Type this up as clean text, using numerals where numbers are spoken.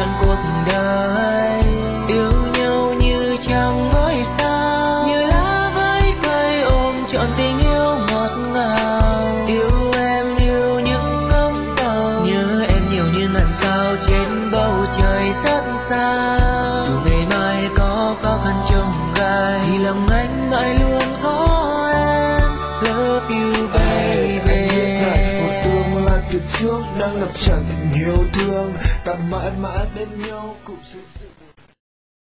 trọn cuộc đời. Yêu nhau như trăng với sao, như lá với cây ôm trọn tình yêu ngọt ngào. Yêu em yêu những ngóng đầu, nhớ em nhiều như ngàn sao trên bầu trời rất xa. Dù ngày mai có khó khăn chông gai, thì lòng anh mãi luôn có em. Love you baby. Anh biết rằng một tương lai phía trước đang ngập tràn tình yêu thương, ta mãi mãi bên nhau cùng xây dựng.